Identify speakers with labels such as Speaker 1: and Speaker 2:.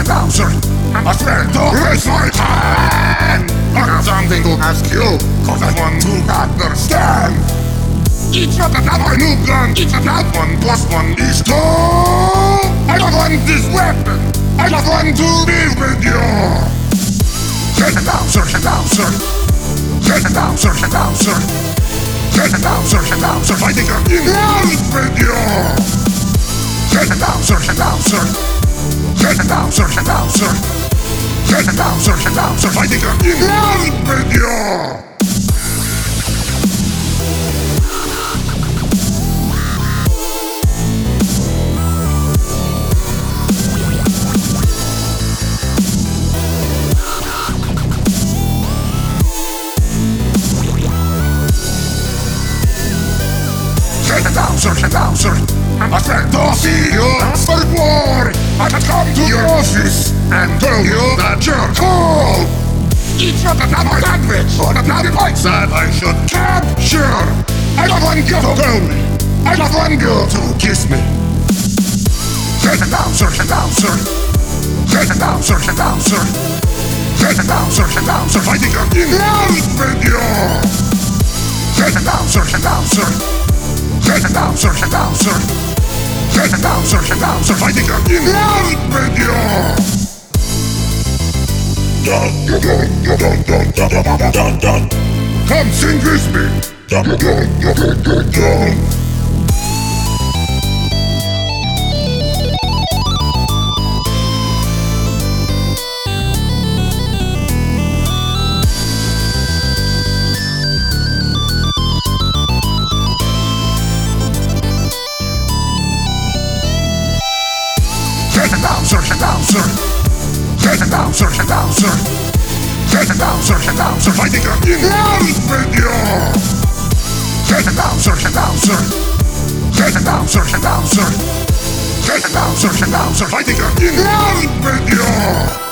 Speaker 1: announcer, I'm a friend to raise my hand. I got something to ask you, cause I want to understand. Each of the time I new gun, each of that 1 plus 1 is 2. I don't want this weapon, I just want to be with you. Get it down, search it down, sir. Get it down, search it down, sir. Get it down, search it down, sir. Fighting in love with you. Get it down, search it down, sir. Get it down, search it down, sir. Get it down, search it down, sir. Fighting in love with you. Search it down, sir. I'm a friend to see you for war. I can come to your office and tell you that you're cool. Each of the time I language or the bloody points that I should capture. I don't want you to tell me. I just want you to kiss me. Get it down, search it down, sir. Get it down, search it down, sir. Get it down, search it down, sir. Fighting in love with you. Get it down, search it down, sir. Get it down, search it down, sir. Get it down, search it down, sir. Fighting in love with you. Dun dun dun dun dun dun dun dun dun. Come sing with me. Dun dun dun dun dun dun. Get it down, search it down, sir. Get it down, search it down, sir. Get it down, search it down, sir. Fighting in love with you. Get it down, search it down, sir. Get it down, search it down, sir. Get it down, search it down, sir. Fighting in love with you.